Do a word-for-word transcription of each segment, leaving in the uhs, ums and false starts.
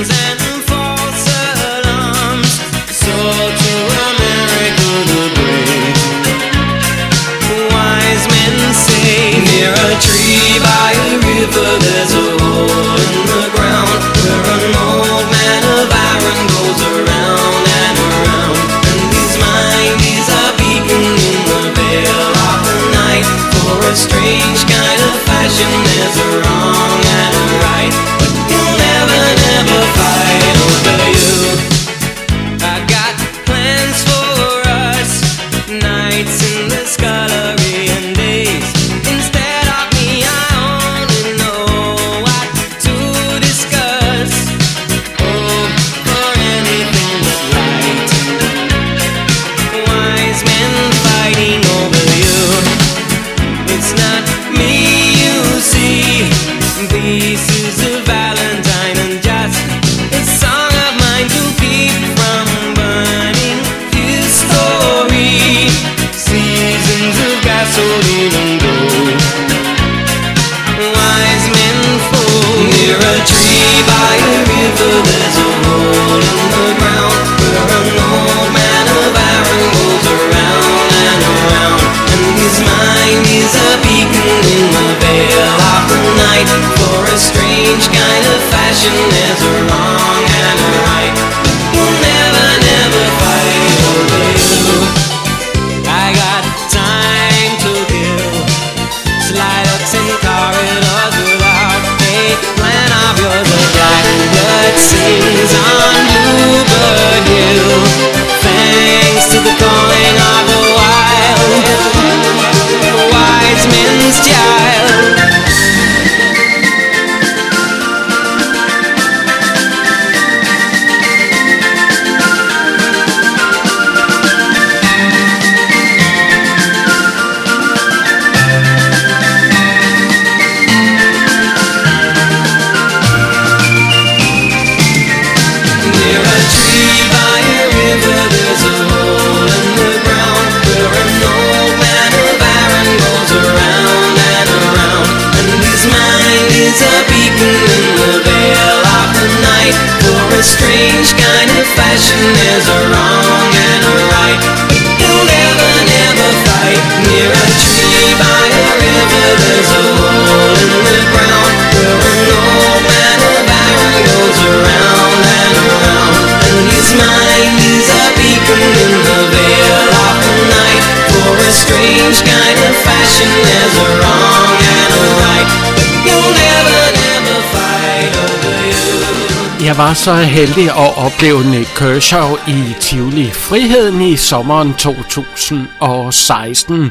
Jeg var så heldig at opleve Nik Kershaw i Tivoli Friheden i sommeren to tusind og seksten.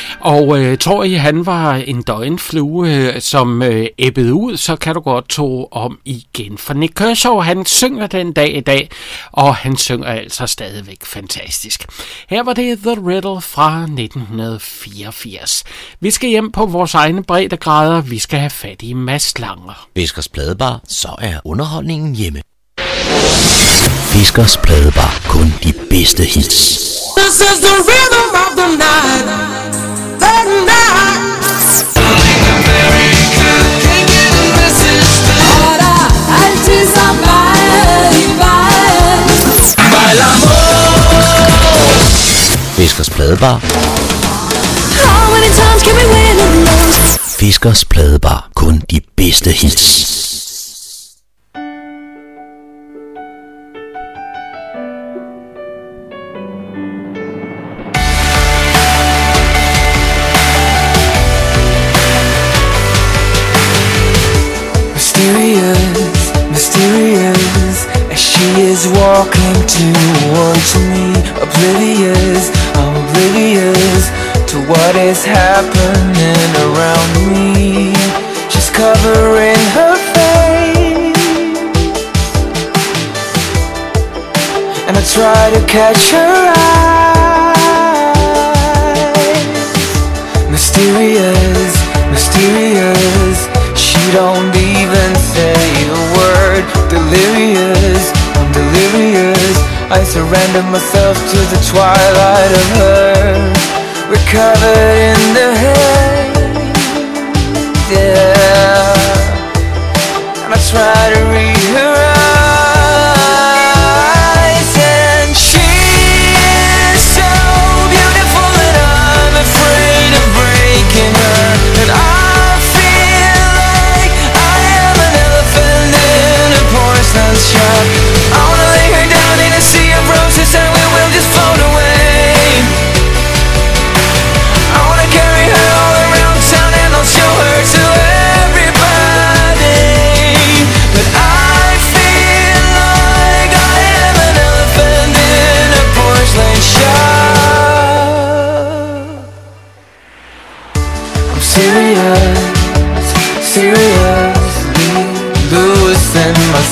Og øh, tror I, han var en døgnflue, øh, som øh, ebbede ud, så kan du godt tro om igen. For Nik Kershaw, han synger den dag i dag, og han synger altså stadigvæk fantastisk. Her var det The Riddle fra nitten fireogfirs. Vi skal hjem på vores egne breddegrader. Vi skal have fat i Mads Langer. Fiskers Pladebar, så er underholdningen hjemme. Fiskers Pladebar, kun de bedste hits. This is the rhythm of the night, the night. Calling America, can't get a message through. Ahora, altid sammen i vejen. Bailamos. Fiskers Pladebar. How many times can we win and lose? Fiskers Pladebar, kun de bedste hits. Mysterious, mysterious, as she is walking towards me. Oblivious, I'm oblivious to what is happening around me. She's covering her face, and I try to catch her eyes. Mysterious, mysterious, she don't even say a word. Delirious, I'm delirious, I surrender myself to the twilight of her. We're covered in the haze, yeah, and I try to read her eyes.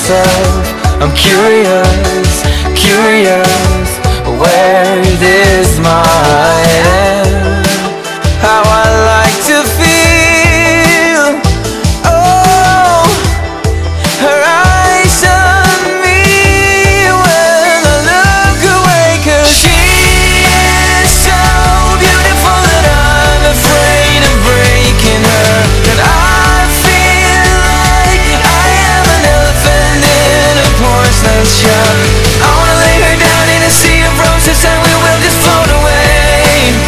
myself. I'm curious, curious, where this might end. How I like to feel, oh, her eyes on me when I look away. 'Cause she is so beautiful that I'm afraid of breaking her. And I feel like I am an elephant in a porcelain shell. I wanna lay her down in a sea of roses and we will just float away.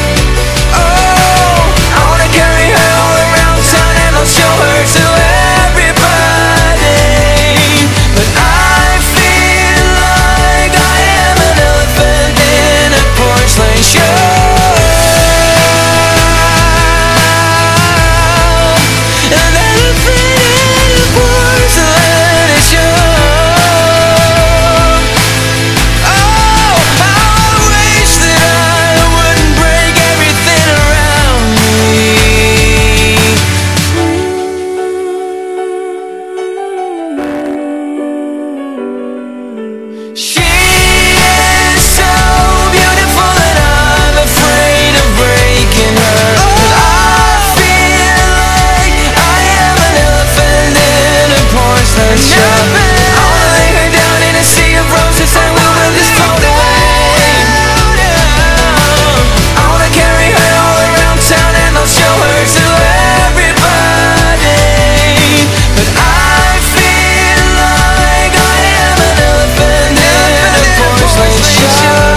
Oh, I wanna carry her all around town and I'll show her to everybody. But I feel like I am an elephant in a porcelain shell. An elephant in a porcelain shell. Oh, how I wish that I wouldn't break everything around me. She is so beautiful that I'm afraid of breaking her. But I feel like I am an elephant in a porcelain shell. I wanna lay her down in a sea of roses and we will just float away. I wanna carry her all around town and I'll show her to everybody. But I feel like I am an elephant in a porcelain shell.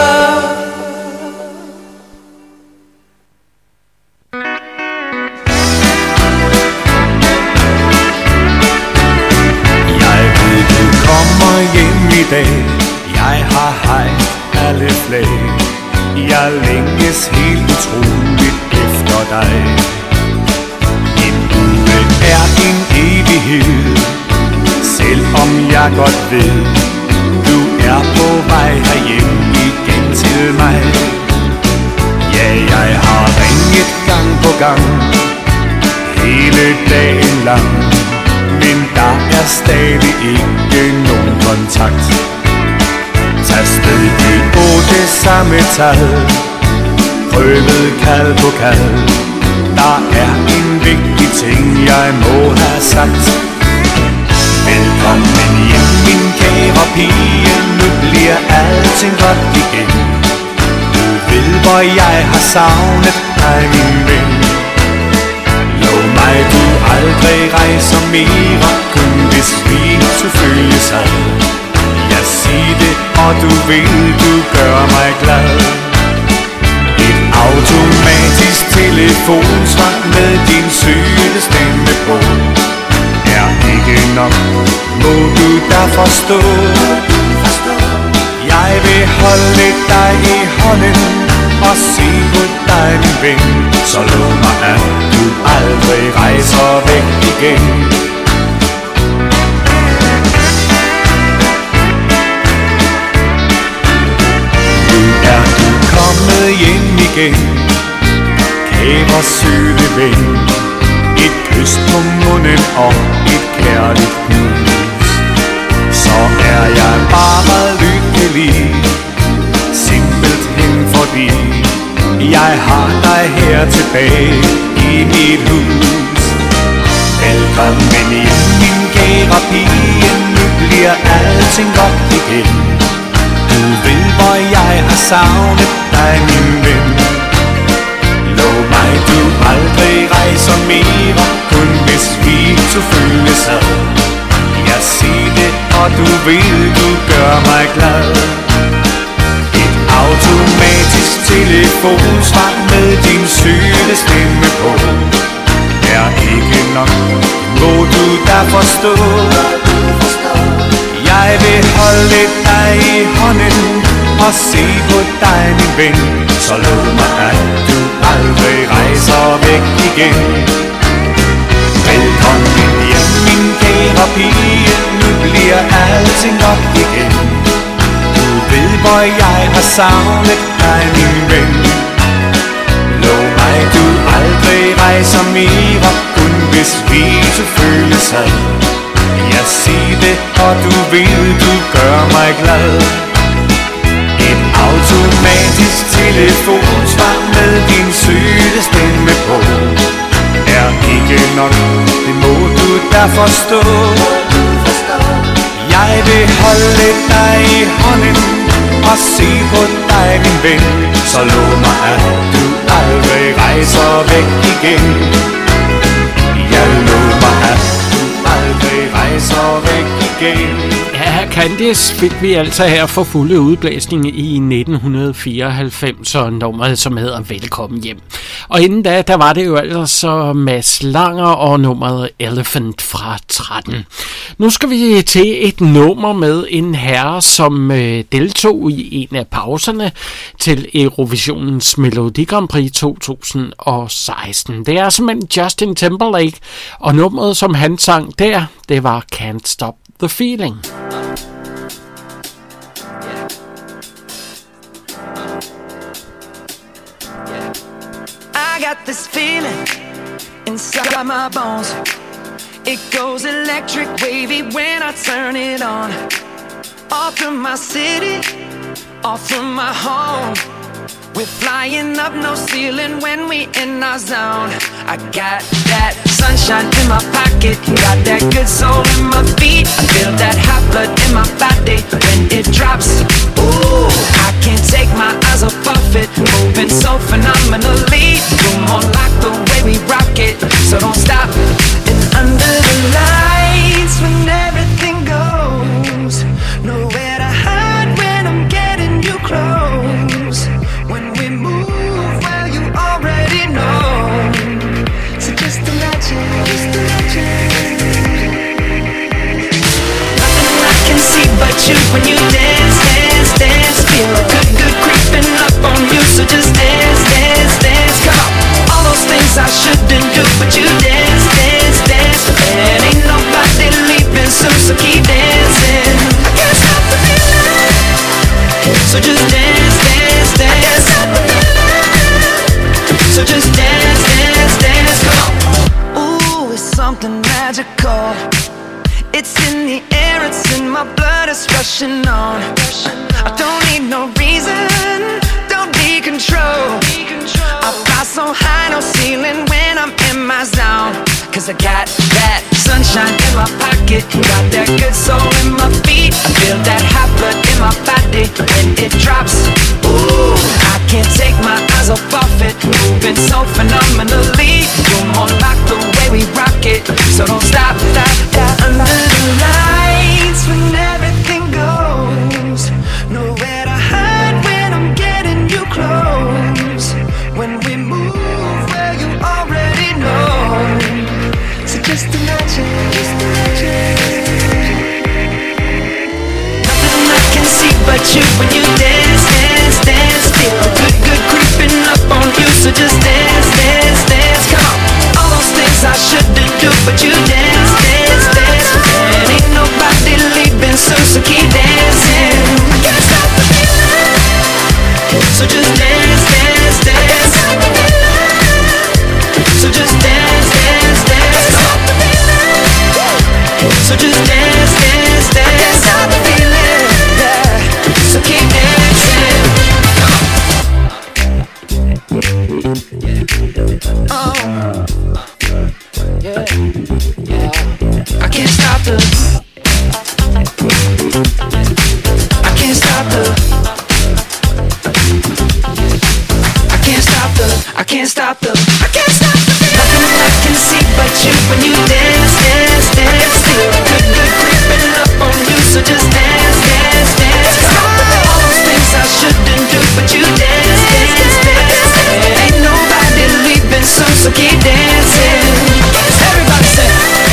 Jeg ved du kommer hjem i dag. Jeg har hejst alle flag. Jeg længes helt utroligt efter dig. En uge er en evighed, selvom jeg godt ved du er på vej herhjem igen til mig. Ja, jeg har ringet gang på gang hele dagen lang, men der er stadig ikke nogen kontakt. Tag stadig på det samme tal, prøvet kald på kald. Der er en vigtig ting jeg må have sagt. Velkommen hjem min kære pige, nu bliver alting godt igen. Du ved hvor jeg har savnet dig min ven. Lov mig du aldrig rejser mere, kun hvis vi to følges ad. Jeg siger det, og du vil, du gør mig glad. Et automatisk telefonsvar med din søde stemme på er ikke nok, må du da forstå. Jeg vil holde dig i hånden og se på dig min ven. Så lov mig at du aldrig rejser væk igen. Nu er du kommet hjem igen, kære søde ven. Et kys på munden og et kærligt hus, så er jeg bare lykkelig. Simpelthen fordi jeg har dig her tilbage i mit hus. Velkommen hjem min kære pige, nu bliver alting godt igen. Du ved hvor jeg har savnet dig min ven. Lov mig du aldrig rejser mere, kun hvis vi to følges ad. Jeg siger det, og du ved du gør mig glad. Et automatisk telefonsvar med din søde stemme på er ikke nok, må du da forstå. Jeg vil holde dig i hånden og se på dig min ven. Så lov mig at du aldrig rejser væk igen. Velkommen hjem min kære pige, nu bliver alting godt igen. Du ved hvor jeg har savnet dig min ven. Lov mig du aldrig rejser mere, kun hvis vi to følges ad. Jeg siger det, og du ved, du gør mig glad. Et automatisk telefonsvar med din søde stemme på er ikke nok, det må du da forstå. Jeg vil holde dig i hånden og se på dig, min ven. Så lov mig, at du aldrig rejser væk igen. Jeg lover, at du aldrig rejser væk igen. Ja, Candice fik vi altså her for fulde udblæsning i nitten fireoghalvfems, og nummeret, som hedder Velkommen hjem. Og inden da, der var det jo altså Mads Langer og nummeret Elephant fra tretten. Nu skal vi til et nummer med en herre, som øh, deltog i en af pauserne til Eurovisionens Melodi Grand Prix to tusind og seksten. Det er simpelthen Justin Timberlake, og nummeret, som han sang der, det var Can't Stop the Feeling. I got this feeling inside my bones. It goes electric wavy when I turn it on. Off from my city, off from my home. We're flying up no ceiling when we in our zone. I got that sunshine in my pocket, got that good soul in my feet. I feel that hot blood in my body when it drops. Ooh, I can't take my eyes off of it, moving so phenomenally. You're more like the way we rock it, so don't stop. And under the lights when everything goes, nowhere to hide when I'm getting you close. When we move, well, you already know. So just imagine, just imagine. Nothing I can see but you when you dance, dance, dance. Feel good, good creeping up on you. So just dance, dance, dance. Come on. All those things I shouldn't do, but you dance, dance, dance. And ain't nobody leaving soon, so keep dancing. I can't stop the feeling. So just dance, dance, dance. So just dance, dance, dance, come on. Ooh, it's something magical. It's in the air, it's in my blood, it's rushing on. I don't need no reason, don't be control. I fly so high, no ceiling when I'm in my zone. Cause I got that sunshine in my pocket, got that good soul in my feet. I feel that hot blood in my body when it drops. Ooh, I can't take my eyes off of it, moving so phenomenally. You're more like the way we rock it, so don't stop, stop, stop. Under the lights when everything goes, nowhere to hide when I'm getting you close. When we move, well, you already know. So just imagine, just imagine. Nothing I can see but you when you dance, dance, dance. Feel good, good creeping up on you. So just dance, dance, dance. Come on. All those things I shouldn't do, but you dance, dance, dance. And ain't nobody leaving soon, so keep dancing. I can't stop the feeling. So just dance, dance, dance. So just dance, dance, dance. So just dance, dance, dance. I can't stop the feeling, yeah. So keep dancing. Oh, yeah, yeah. I can't stop the. I can't stop the. I can't stop the. I can't stop the. I can't stop the. Nothing I can see but you when you dance, dance, dance. Feel good, good creeping up on you, so just dance, dance, dance. All those things I shouldn't do, but you dance, dance, dance. Ain't nobody leaving soon, so keep dancing. Everybody say.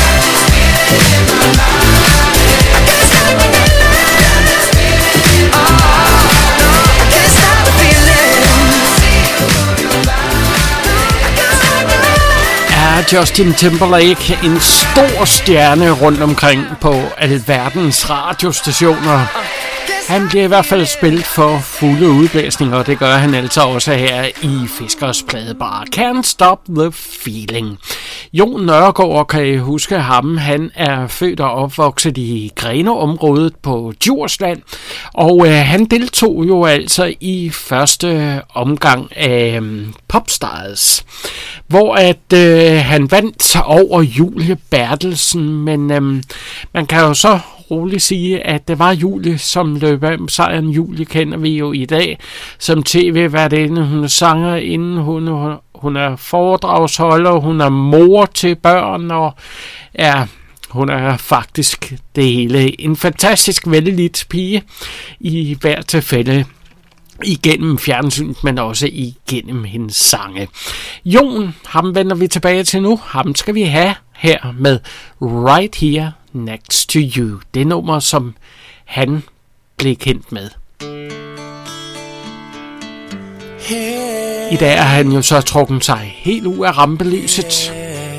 Justin Timberlake en stor stjerne rundt omkring på alverdens radiostationer. Han bliver i hvert fald spillet for fulde udblæsninger, og det gør han altså også her i Fiskers Pladebar. Can't Stop the Feeling. Jon Nørgaard, kan I huske ham? Han er født og opvokset i Grenaa-området på Djursland, og øh, han deltog jo altså i første omgang af øh, Popstars, hvor at øh, han vandt over Julie Bertelsen, men øh, man kan jo så roligt sige, at det var Julie, som løb af med sejren. Julie kender vi jo i dag som tv-værtinde. Hun er sangerinde, hun, hun er foredragsholder, hun er mor til børn, og ja, hun er faktisk det hele. En fantastisk vellidt pige i hver tilfælde. Igennem fjernsynet, men også igennem hendes sange. Jon, ham vender vi tilbage til nu. Ham skal vi have her med Right Here Next to You. Det nummer, som han blev kendt med. I dag er han jo så trukken sig helt ud af rampelyset.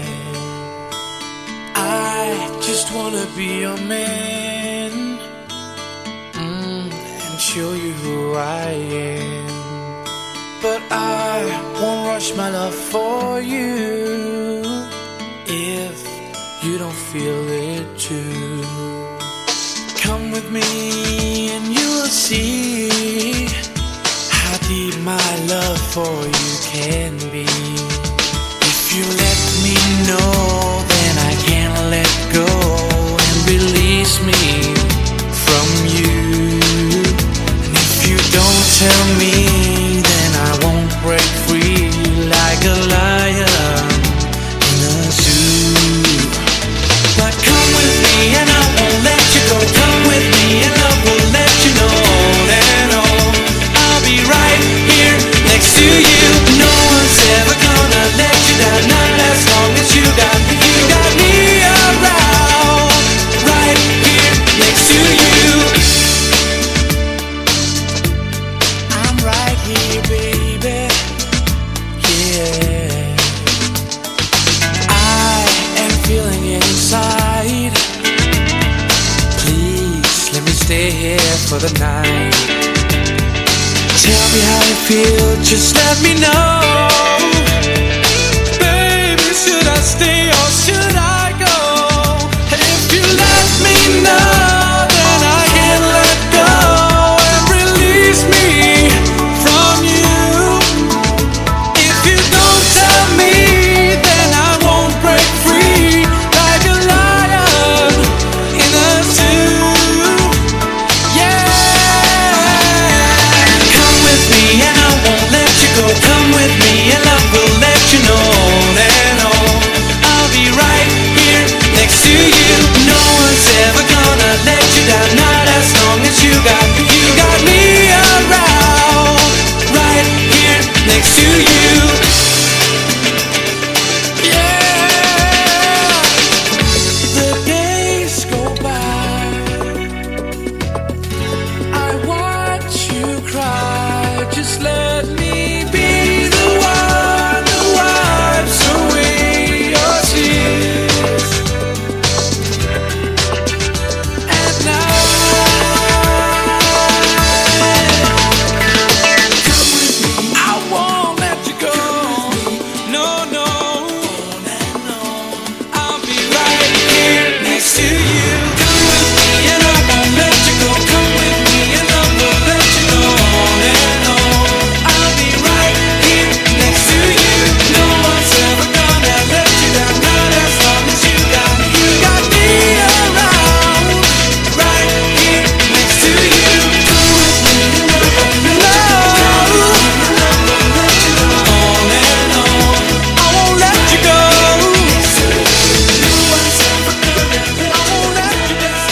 I just wanna be your man, mm, and show you who I am. But I won't rush my love for you if you don't feel it too. Come with me and you will see how deep my love for you can be. If you let me know, then I can't let go and release me from you. And if you don't tell me, then I won't break free like a lion in a zoo. But come with me and I won't let you go. Come with me and I will let you know that all I'll be right here next to you. No one's ever gonna let you down, not as long as you got me. You got me around, right here next to you. I'm right here, baby. Yeah, I am feeling it inside. Please let me stay here for the night. Tell me how you feel, just let me know. Baby, should I stay or should I go? If you let me know, then I can let go and release me from you. If you don't tell me, then I won't break free like a lion in a zoo. Yeah, come with me and I won't let you go. Come with me and I will let you know that all I'll be right here next to you. No one's ever gonna let you down, not as long as you got me. You got me around, right here next to you. Yeah, the days go by, I watch you cry. Just let me be the one who wipes away your tears at night. Come with me, I won't let you go. No, no, I'll be right here next to you. Come with me and I won't let you go. Come with me and I will let you know that all I'll be right here next to you. No one's ever gonna let you down, not as long as you got me. You got me around, right here next to you. Come with me and I won't let you go. I won't let you go. On and on, I won't let you go. No one's ever gonna, I won't let you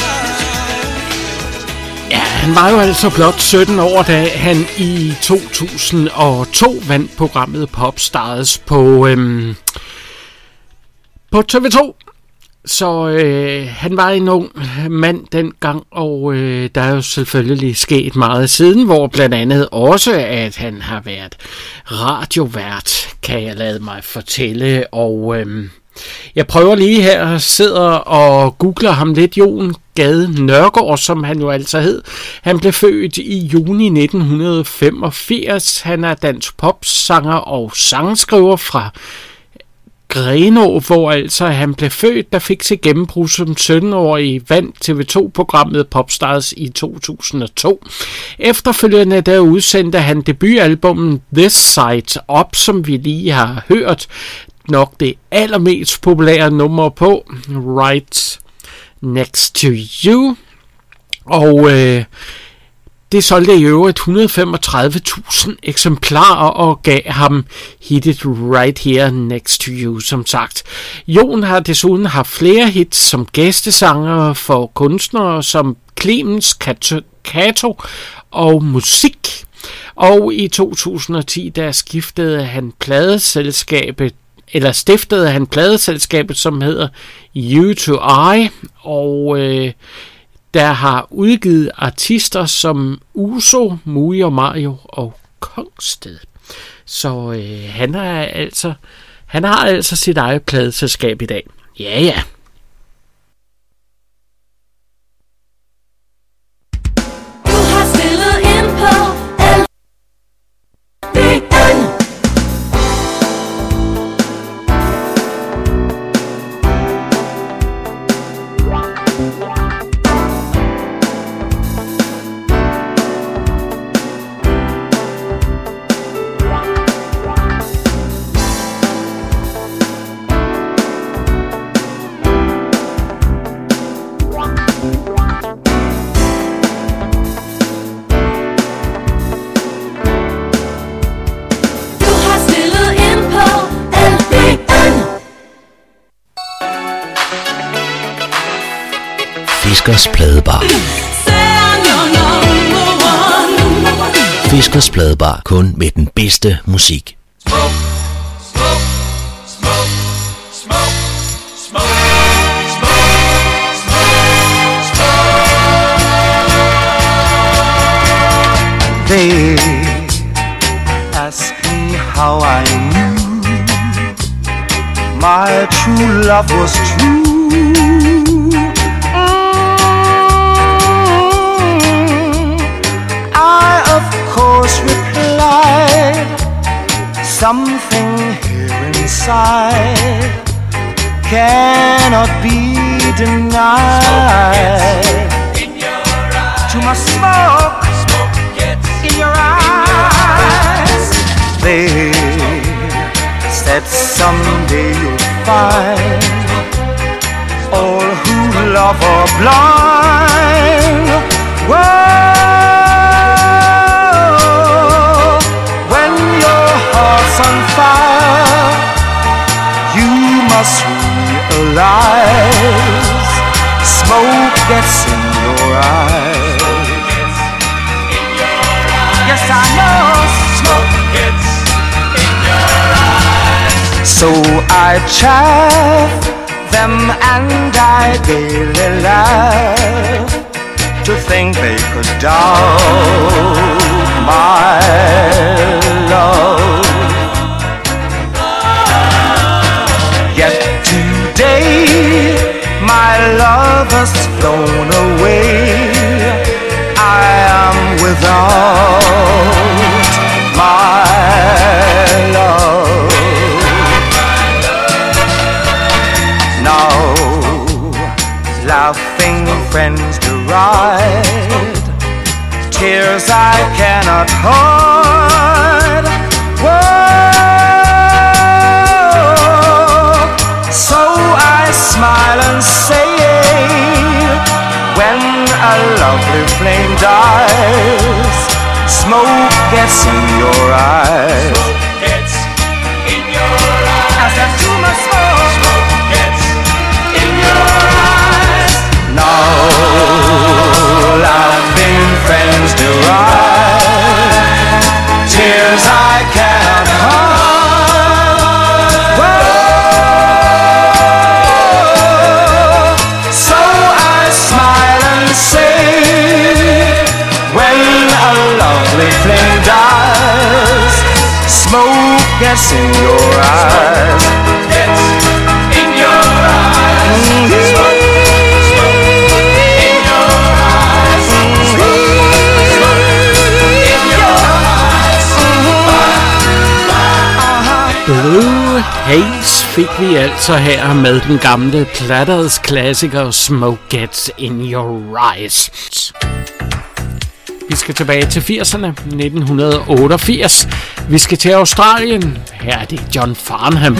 down. Ja, han var jo altså blot sytten år, da han i to tusind og to vandt programmet Popstars på, øhm, på T V to. Så øh, han var en ung mand dengang, og øh, der er jo selvfølgelig sket meget siden, hvor blandt andet også, at han har været radiovært, kan jeg lade mig fortælle, og øh, Jeg prøver lige her, sidder og googler ham lidt. Jon Gade Nørgaard, som han jo altså hed. Han blev født i juni nitten femogfirs. Han er dansk popsanger og sangskriver fra Grenaa, hvor altså han blev født, der fik sit gennembrud som sytten-årig, vandt T V to-programmet Popstars i to tusind og to. Efterfølgende der udsendte han debutalbummet This Side Up, som vi lige har hørt. Nok det allermest populære nummer på, Right Next to You. Og øh, det solgte i øvrigt et hundrede og femogtredive tusind eksemplarer og gav ham hittet Right Here Next to You, som sagt. Jon har desuden haft flere hits som gæstesanger for kunstnere som Clemens, Kato og Musik. Og i to tusind og ti der skiftede han pladeselskabet eller stiftede han pladeselskabet, som hedder U to I, og øh, der har udgivet artister som Uso, Mui og Mario og Kongsted. Så øh, han har altså han har altså sit eget pladeselskab i dag. Ja ja. Fiskers Pladebar. Fiskers Pladebar, kun med den bedste musik. Smoke, smoke, smoke, smoke, smoke, smoke, smoke, smoke. They ask me how I knew my true love was true. Replied, something here inside cannot be denied. Too much smoke, smoke gets in your eyes. They said someday you'll find all who love are blind. Whoa. On fire, you must realize smoke gets in your eyes. Yes, I know smoke gets in your eyes. So I chaff them and I gaily laugh to think they could doubt my love. Yet today my love has flown away. I am without my love. Now laughing friends deride tears I cannot hide. Whoa. So I smile and say, when a lovely flame dies, smoke gets in your eyes. Smoke gets in your eyes. As there's too much smoke, smoke gets in your eyes. Now laughing friends deride tears I cannot hide. Flame dies, smoke gets in your eyes. Smoke gets in Blue Haze fik vi altså her med den gamle Platters klassiker Smoke Gets In Your Eyes. Vi skal tilbage til firserne, nitten otteogfirs. Vi skal til Australien. Her er det John Farnham.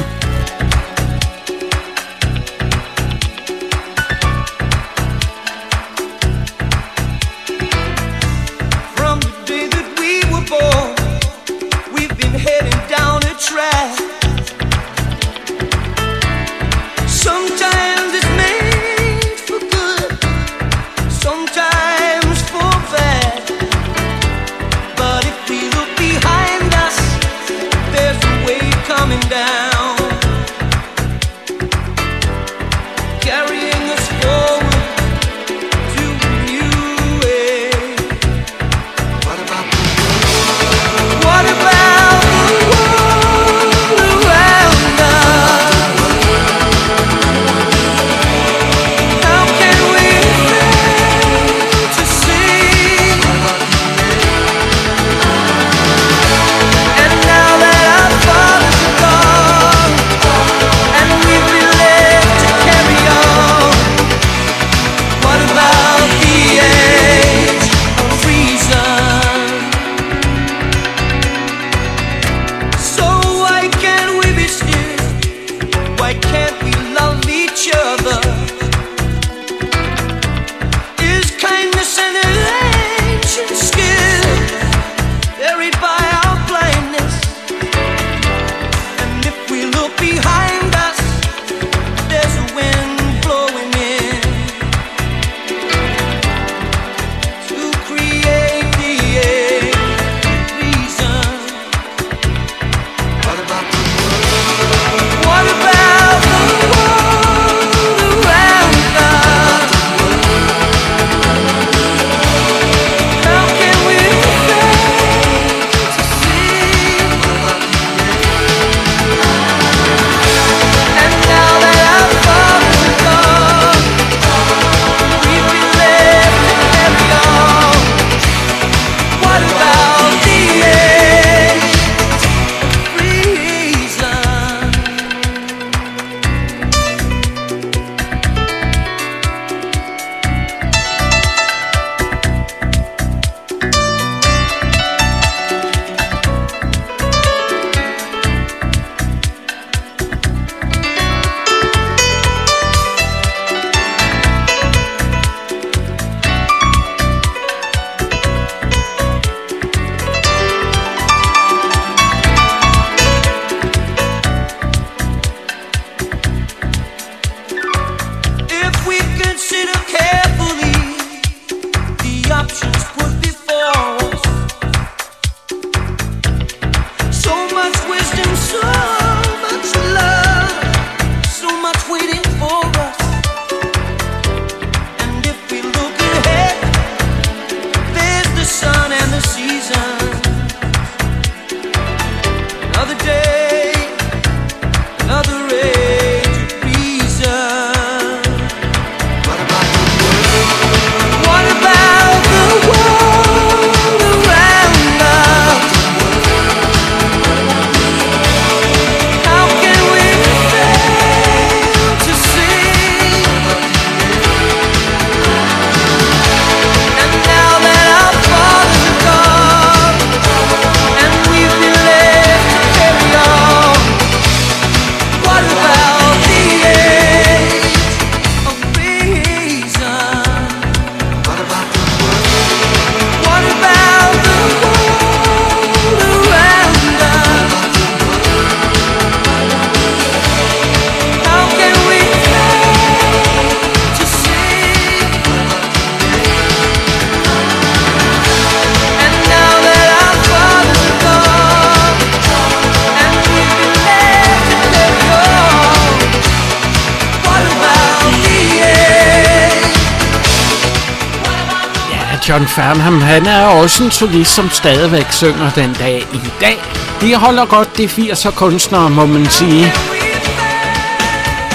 John Farnham, han er også en solist, som stadigvæk synger den dag i dag. De holder godt de firser kunstnere, må man sige.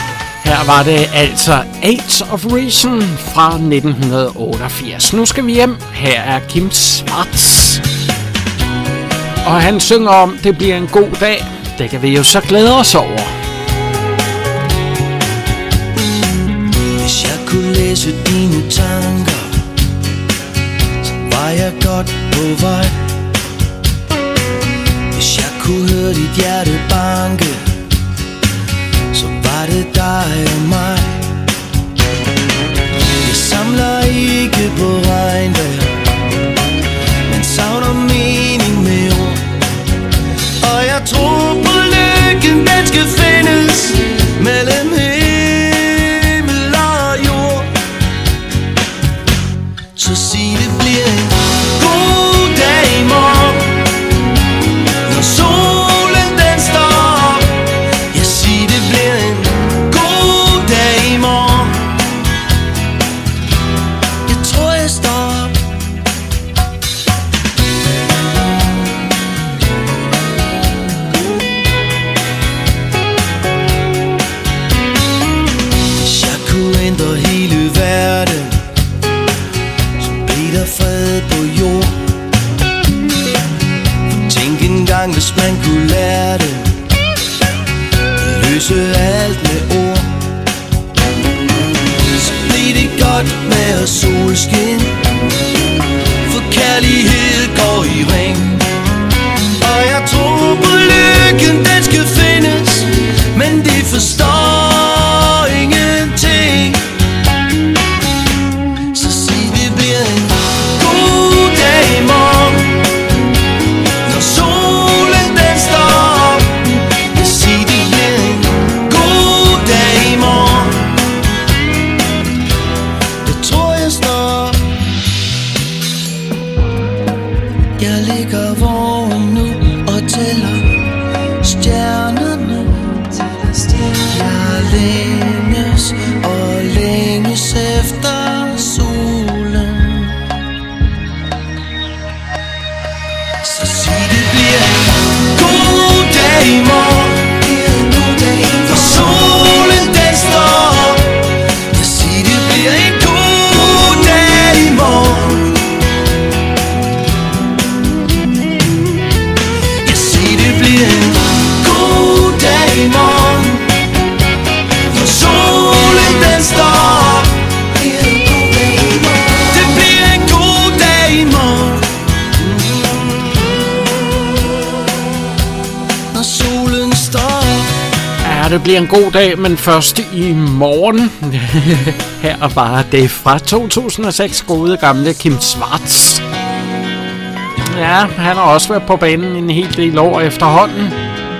Her var det altså Age of Reason fra nitten otteogfirs. Nu skal vi hjem. Her er Kim Schwartz. Og han synger om, det bliver en god dag. Det kan vi jo så glæde os over. Hvis jeg kunne læse dine tanker, så var jeg godt på vej. Hvis jeg kunne høre dit hjerte banke, så var det dig og mig. Jeg samler ikke på regnvejr, men savner mening med ord. Og jeg tror på lykken, den skal findes mellem himmel og jord. Så sig det bliver en god dag i morgen, når solen den står op. Jeg siger det bliver en god dag i morgen. Jeg tror jeg står op. Hvis jeg kunne ændre hele verden, så blev der fred på jord. Tænk engang, hvis man kunne lære det, løse alt med ord. Så blev det godt med solskin, for kærlighed går i ring. Og jeg tror på lykken, den skal findes, men de forstår ingenting. Så sig det bliver en god dag i morgen, når solen den står op. Jeg siger det bliver en god dag i morgen. Jeg tror jeg står op. Jeg ligger vågen nu og tæller stjernerne. Jeg længes og længes efter solen. Så sig det bliver en god dag i morgen, for solen den står op. Jeg siger det bliver en god dag i morgen. Jeg siger det bliver en god dag i morgen, for solen den står op. Det bliver en god dag i morgen, når solen står op. Ja, det bliver en god dag, men først i morgen. Her var det fra to tusind og seks gode gamle Kim Schwartz. Ja, han har også været på banen en hel del år efterhånden.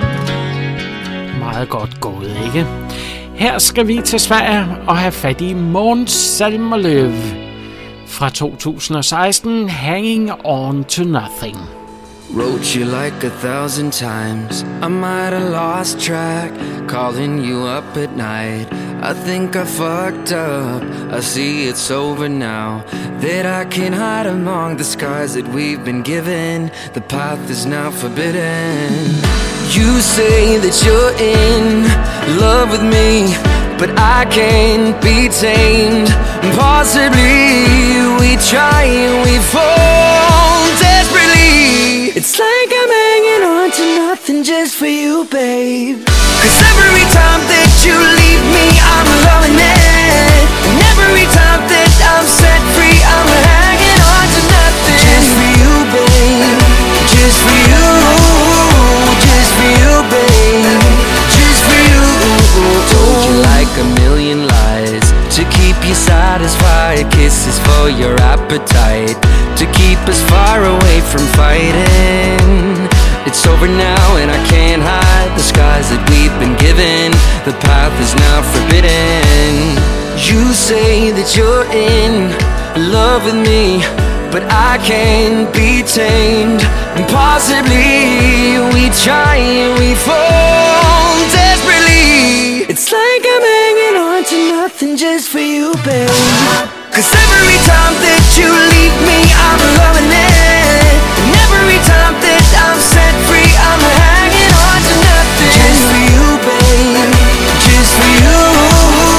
Meget godt gået, ikke? Her skal vi til Sverige og have fat i Måns Zelmerlöw fra to tusind og seksten, Hanging On To Nothing. Wrote you like a thousand times, I might have lost track, calling you up at night. I think I fucked up, I see it's over now, that I can hide among the scars that we've been given. The path is now forbidden. You say that you're in love with me, but I can't be tamed. Possibly we try and we fall desperately. It's like I'm hanging on to nothing just for you, babe. Cause every time that you leave me, I'm loving it. And every time that I'm set free, I'm hanging on to nothing. Just for you, babe. Just for you. Just for you, babe. Just for you. Told you like a million lies to keep you satisfied. Kisses for your appetite, to keep us far away from fighting. It's over now and I can't hide the skies that we've been given. The path is now forbidden. You say that you're in love with me, but I can't be tamed. And possibly we try and we fall desperately. It's like I'm hanging on to nothing just for you, babe. Cause every time that you leave me, I'm loving it. And every time that I'm set free, I'm hanging on to nothing. Just for you, babe. Just for you.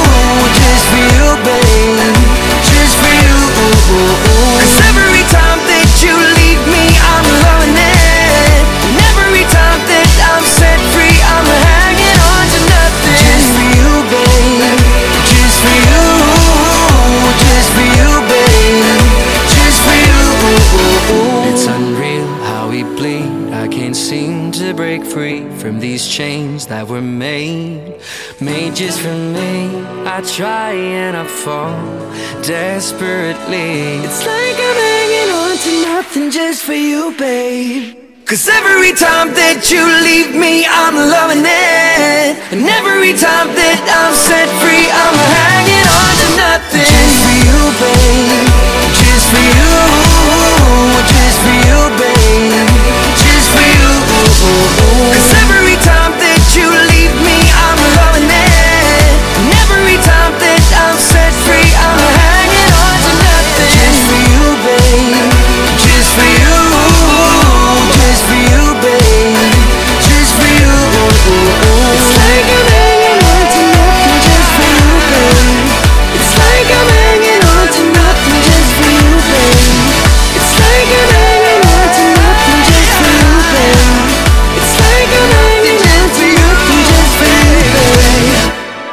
to break free from these chains that were made, made just for me. I try and I fall desperately. It's like I'm hanging on to nothing just for you, babe. Cause every time that you leave me, I'm loving it. And every time that I'm set free, I'm hanging on to nothing. Just for you, babe. Just for you. Just for you, babe. Just for you. Cause every time that you leave me, I'm loving it. And every time that I'm set free, I'm hanging on to nothing. Just for you, babe. Just for you. Just for you, babe. Just for you. It's like I'm hanging on to nothing just for you, babe. It's like I'm hanging on to nothing just for you, babe. It's like I'm hanging on to nothing just for you, babe. It's like I'm hanging on to nothing just for you, babe.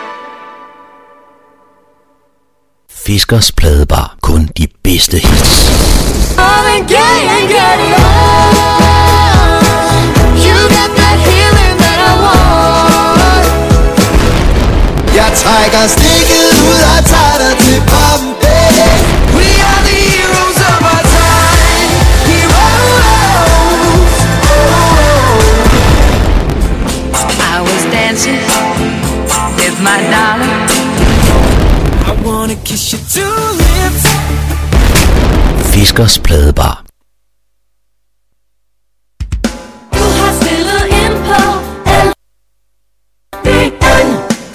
Fiskers Pladebar. Kun de bedste hits. Jeg trækker stikket ud og tager dig til Bombay. We are the heroes of our time. Heroes. I was dancing with my darling. I wanna kiss your two lips. Fiskers Pladebar. Du har stillet ind på L B N.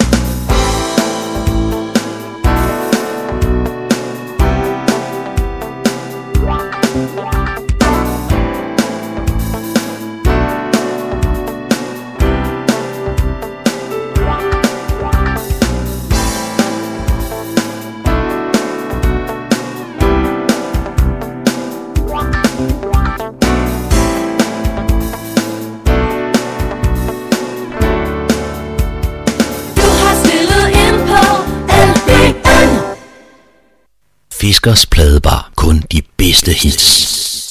Fiskers Pladebar. Kun de bedste hits.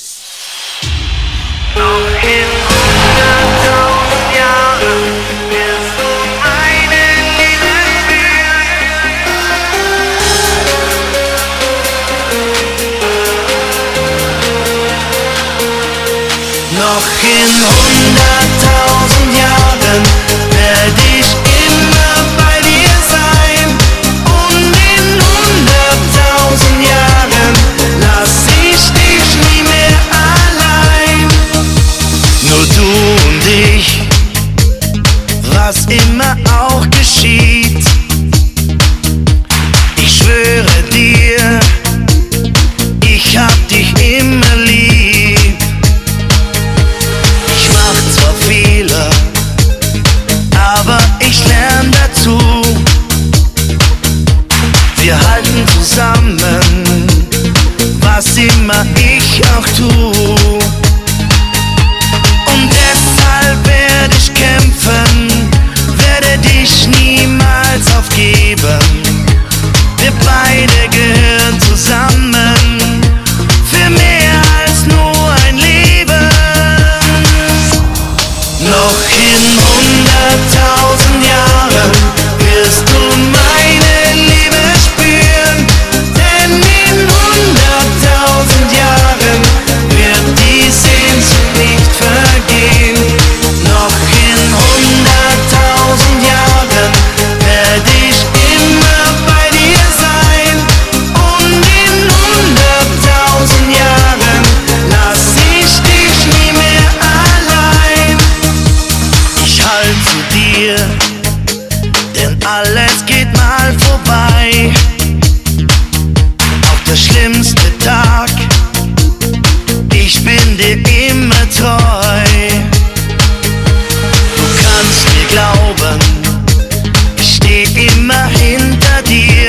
Noch in hunderttausend Jahren werd ich immer bei dir sein. Und in hunderttausend Jahren lass ich dich nie mehr allein. Nur du und ich, was immer auch geschieht. Ich schwöre dir, ich hab dich immer lieb. Ich mach zwar Fehler, aber ich lern dazu. Wir halten zusammen, was immer ich auch tu. Und deshalb werde ich kämpfen, werde dich niemals aufgeben. Wir beide gehören zusammen, für mehr als nur ein Leben. Noch in hunderttausend Jahren wirst du meine Liebe spüren, denn in hunderttausend Jahren wird die Sehnsucht nicht vergehen. Noch in hunderttausend Jahren werde ich immer bei dir sein. Und in hunderttausend Jahren lass ich dich nie mehr allein. Ich halt zu dir, denn alles geht mal vorbei. Auch der schlimmste Tag, ich bin dir immer treu. Du kannst mir glauben, ich steh immer hinter dir.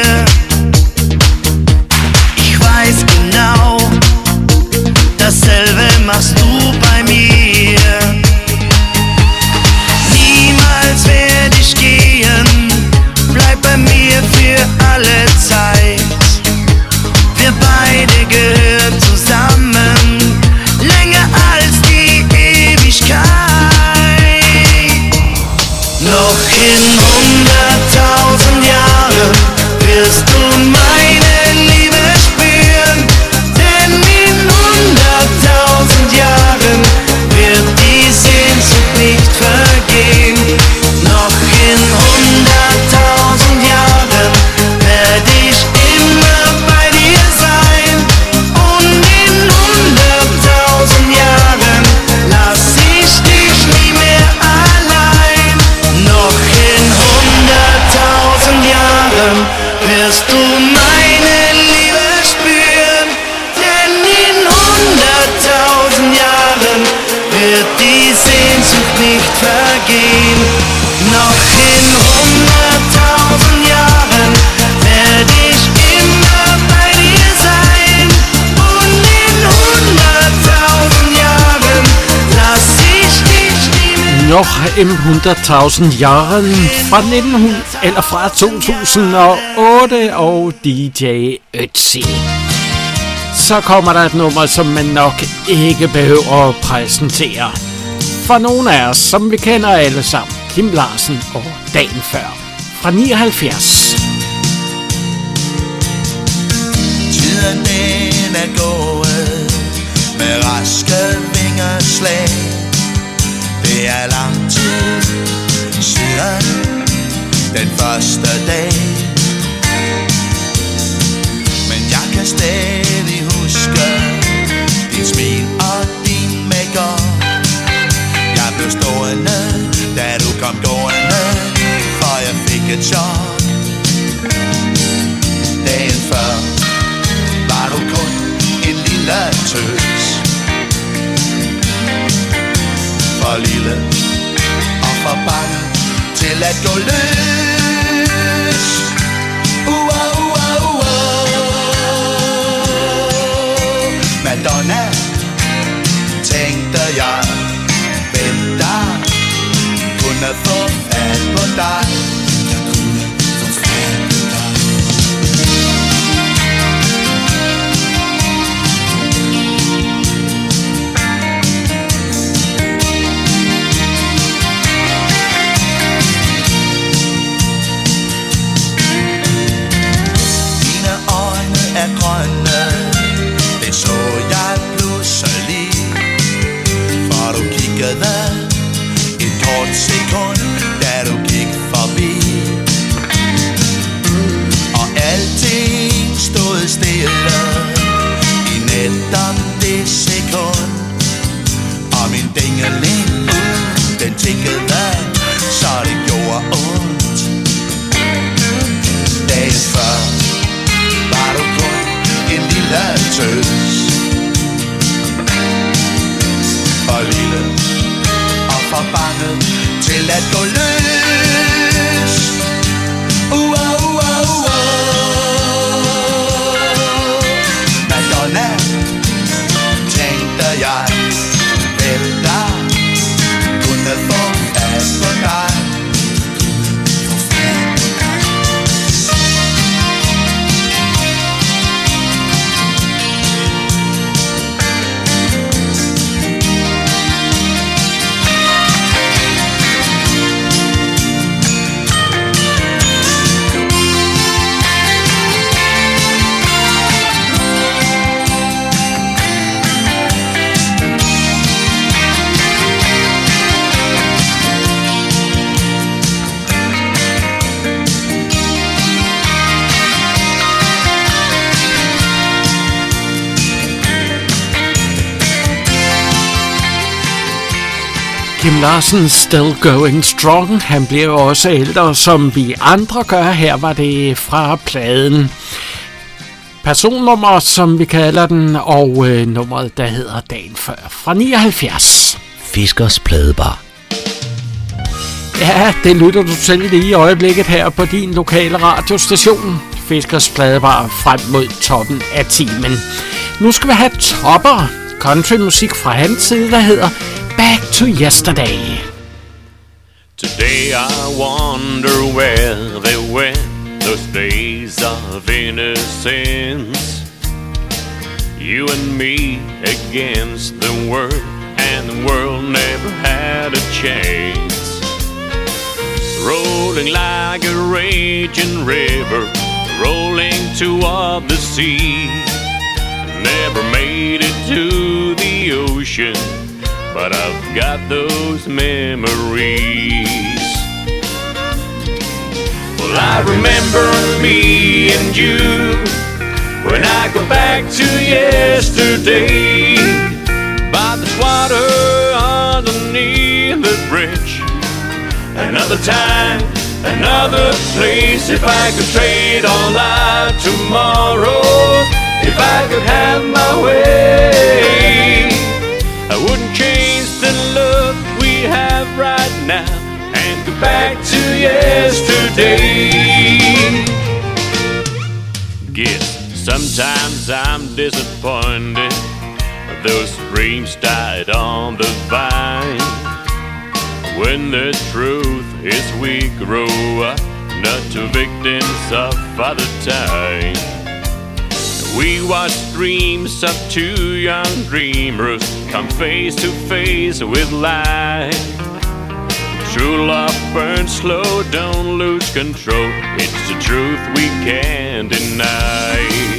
Ich weiß genau, dasselbe machst du bei mir. Niemals werde ich gehen, bleib bei mir für alle Zeit. Wir beide gehören zusammen, länger als die Ewigkeit. die Sehnsucht nicht vergehen. Noch in hunderttausend Jahren werd ich immer bei dir sein. Und in hunderttausend Jahren lass ich dich nie mehr. Noch im hundredtusind Jahren fra nitten hundrede eller fra to tusind og otte og D J Ötzi. Så kommer der et nummer, som man nok ikke behøver at præsentere. For nogle af os, som vi kender alle sammen, Kim Larsen og Dagen Før fra nioghalvfjerds. Tiden den er gået med raske vingeslag. Det er lang tid siden den første dag. Men jeg kan stadig huske dit smil og din make-up. Jeg blev stående, da du kom gående, for jeg fik et chok. Dagen før var du kun en lille tøs, for lille og for bange til at gå løs. Uh-oh, uh-oh, uh-oh. Madonna, tænkte jeg, hvem der kunne få fat på dig. Jeg kunne få fat på dig. Grønne, det så jeg pludselig, for du kiggede et kort sekund, da du gik forbi. Og alting stod stille i netop det sekund, og min dingeling, den tikkede, så det gjorde ondt. Dagen før var du kun en lille tøs, for lille og for bange til at gå løs. Uh-oh, uh-oh, uh-oh. Madonna, tænkte jeg, hvem der kunne få fat på dig. Kim Larsen still going strong. Han bliver jo også ældre, som vi andre gør. Her var det fra pladen Personnummer, som vi kalder den, og øh, nummeret, der hedder Dagen Før fra nioghalvfjerds. Fiskers Pladebar. Ja, det lytter du til lige i øjeblikket her på din lokale radiostation. Fiskers Pladebar frem mod toppen af timen. Nu skal vi have topper. Countrymusik fra hans side, der hedder Back to Yesterday. Today I wonder where they went, those days of innocence. You and me against the world, and the world never had a chance. Rolling like a raging river, rolling toward the sea. Never made it to the ocean, but I've got those memories. Well, I remember me and you when I go back to yesterday, by the water underneath the bridge. Another time, another place. If I could trade all life tomorrow, if I could have my way, I wouldn't change the look disappointed. Those dreams died on the vine. When the truth is we grow up, not to victims of other time. We watch dreams of two young dreamers come face to face with life. True love burns slow, don't lose control. It's the truth we can't deny.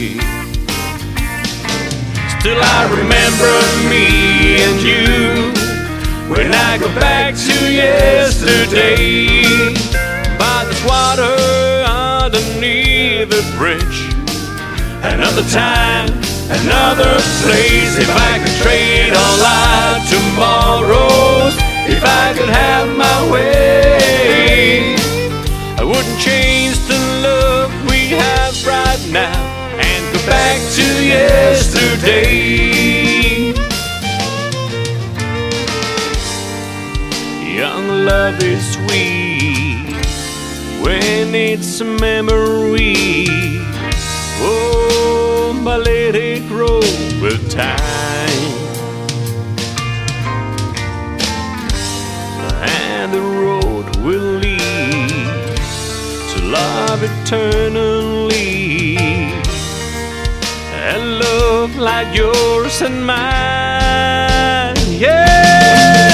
Still I remember me and you when I go back to yesterday. By this water underneath the bridge. Another time, another place. If I could trade all our tomorrows, if I could have my way, I wouldn't change the love we have right now and go back to yesterday. Young love is sweet when it's a memory. Oh, but let it grow with time, and the road will lead to love eternally, and love like yours and mine, yeah.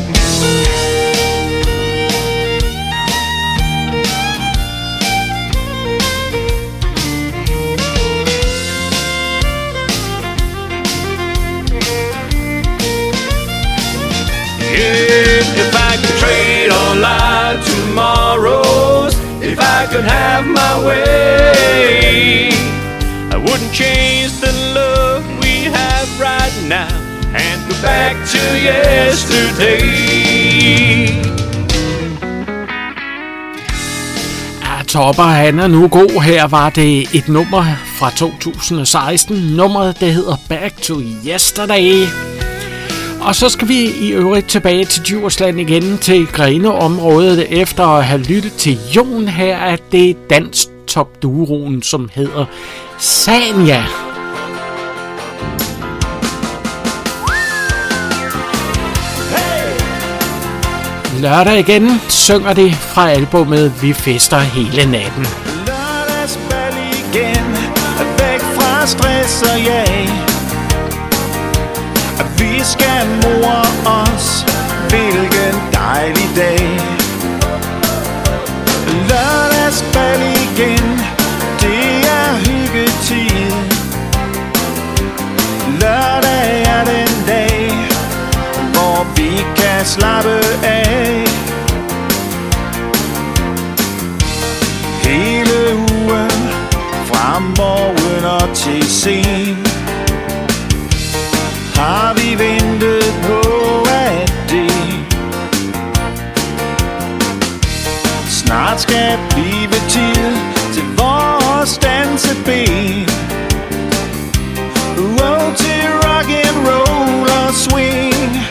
If I could trade all our tomorrows, if I could have my way, I wouldn't change the love we have right now and go back to yesterday. Ja, Topper, han er nu god. Her var det et nummer fra to tusind og seksten. Nummeret, det hedder Back to Yesterday. Og så skal vi i øvrigt tilbage til Djursland igen, til Grene-området, efter at have lyttet til Jon. Her er det dansk topduoen, som hedder Sanja. Lørdag igen synger de fra albumet Vi Fester Hele Natten. Lørdagsbal igen, væk fra stress og jag. Vi skal more os, hvilken dejlig dag. Lørdagsbal igen, det er hyggetid. Lørdag er den dag, hvor vi kan slappe af. Hele ugen, fra morgen og til sen, har vi ventet på, at det snart skal blive tid til vores danseben. Oh, til rock and roll og swing.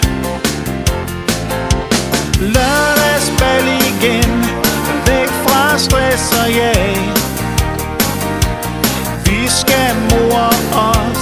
Lørdagsbal igen, væk fra stress og jag. Vi skal more os,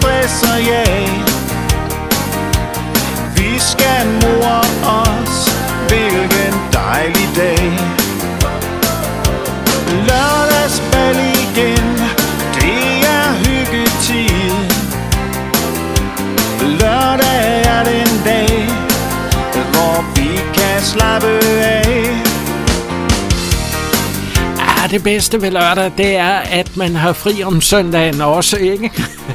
stress og jag. Vi skal more os, hvilken dejlig dag. Lørdagsbal igen, det er hyggetid. Lørdag er den dag, hvor vi kan slappe af. Ja, det bedste ved lørdag, det er, at man har fri om søndagen også, ikke?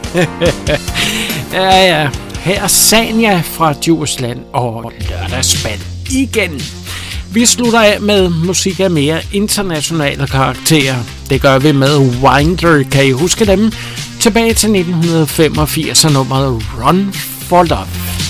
Ja, ja. Her er Sanja fra Djursland og lørdagsbal igen. Vi slutter af med musik af mere internationale karakterer. Det gør vi med Winder. Kan I huske dem? Tilbage til nitten femogfirs og nummeret Run for Love.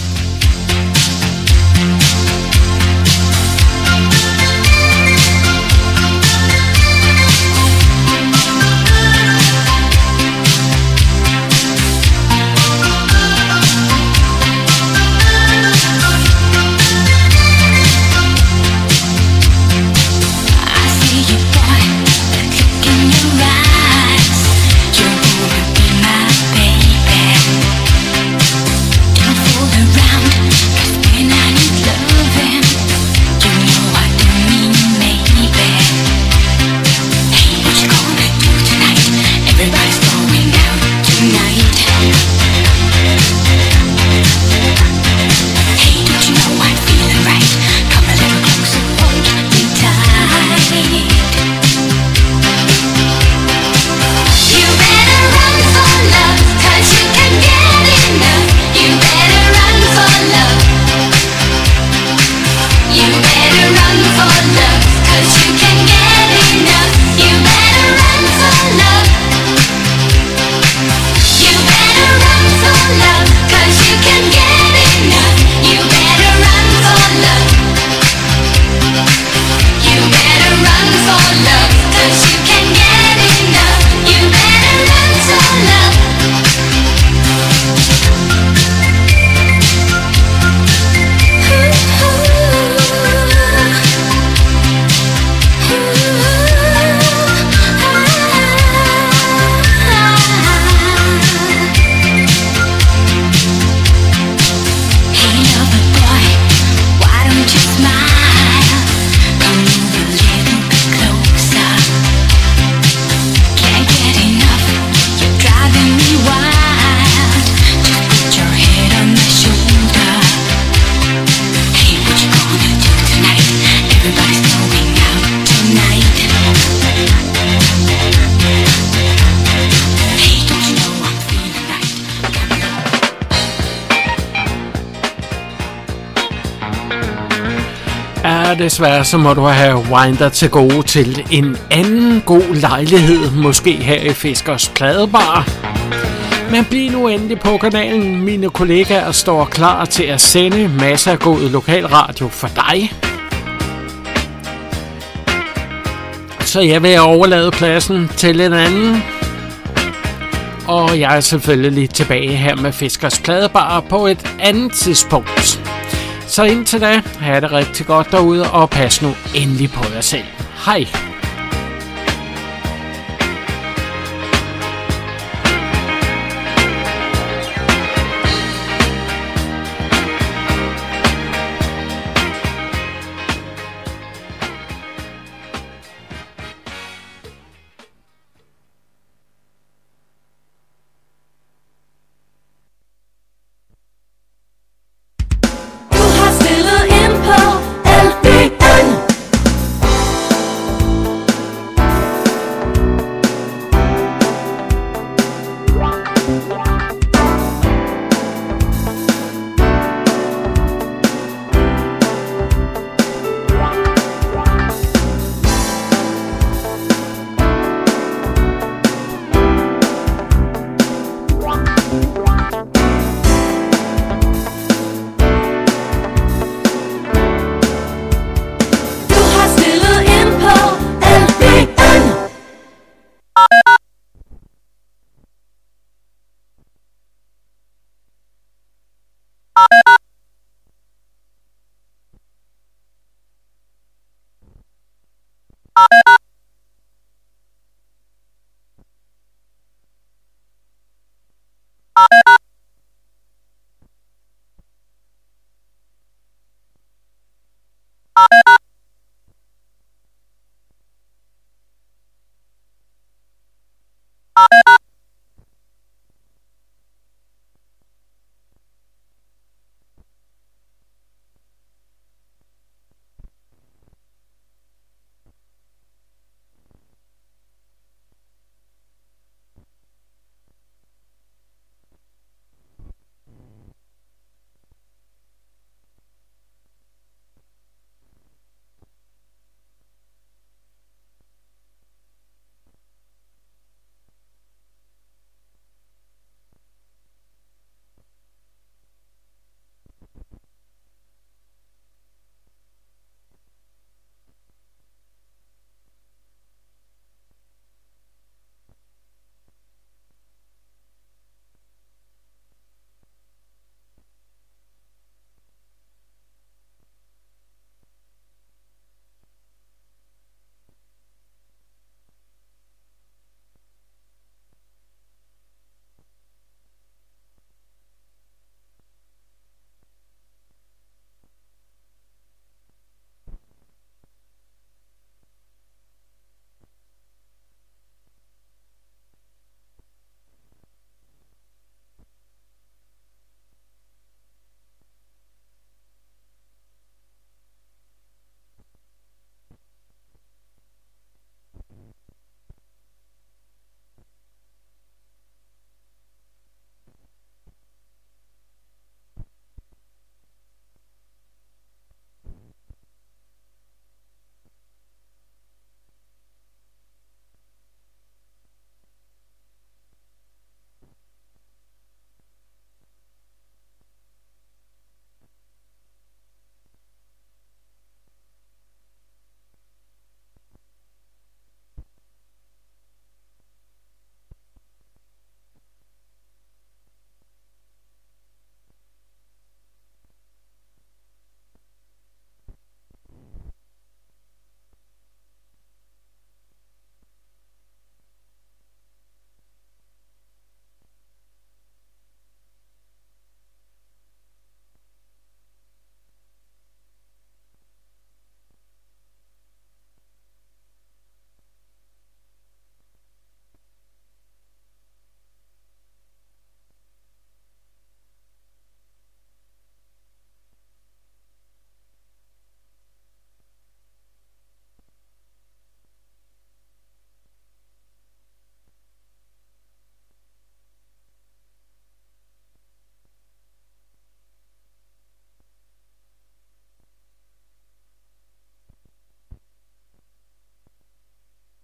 Desværre så må du have Winder til gode til en anden god lejlighed, måske her i Fiskers Pladebar. Men bliv nu endelig på kanalen. Mine kollegaer står klar til at sende masser af god lokalradio for dig. Så jeg vil overlade pladsen til en anden. Og jeg er selvfølgelig tilbage her med Fiskers Pladebar på et andet tidspunkt. Så indtil da, have det rigtig godt derude, og pas nu endelig på jer selv. Hej!